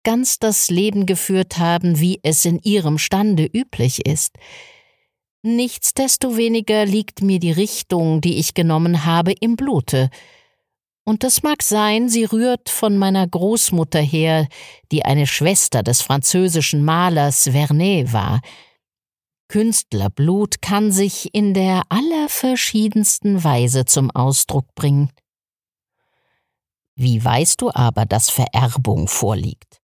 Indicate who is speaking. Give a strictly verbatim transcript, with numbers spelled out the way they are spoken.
Speaker 1: ganz das Leben geführt haben, wie es in ihrem Stande üblich ist. Nichtsdestoweniger liegt mir die Richtung, die ich genommen habe, im Blute. Und es mag sein, sie rührt von meiner Großmutter her, die eine Schwester des französischen Malers Vernet war. Künstlerblut kann sich in der allerverschiedensten Weise zum Ausdruck bringen. Wie weißt du aber, dass Vererbung vorliegt?